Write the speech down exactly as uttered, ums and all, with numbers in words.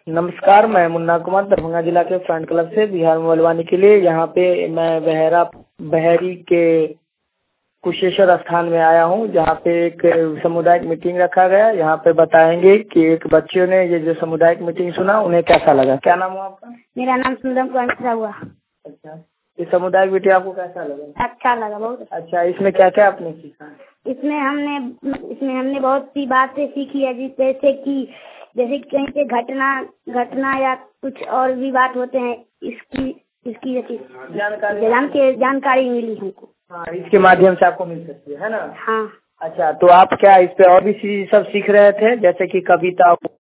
नमस्कार, मैं मुन्ना कुमार दरभंगा जिला के फ्रंट क्लब से बिहार में बोलवाने के लिए यहाँ पे मैं बहरा बहरी के कुशेश्वर स्थान में आया हूँ, जहाँ पे एक सामुदायिक मीटिंग रखा गया। यहाँ पे बताएंगे कि एक बच्चों ने ये जो सामुदायिक मीटिंग सुना उन्हें कैसा लगा। क्या नाम हुआ आपका? मेरा नाम सुंदर कुमार मिश्रा हुआ। अच्छा, ये सामुदायिक मीटिंग आपको कैसा लगा? अच्छा लगा, बहुत अच्छा, इसमें क्या क्या आपने सीखा? इसमें हमने इसमें हमने बहुत सी बातें सीखी है, जिस जैसे कि जैसे कि कहीं पे घटना घटना या कुछ और भी बात होते हैं, इसकी इसकी जानकारी जान के जानकारी मिली हमको। हाँ, इसके माध्यम से आपको मिल सकती है, है ना? हाँ। अच्छा, तो आप क्या इस पे और भी चीज सब सीख रहे थे, जैसे कि कविता?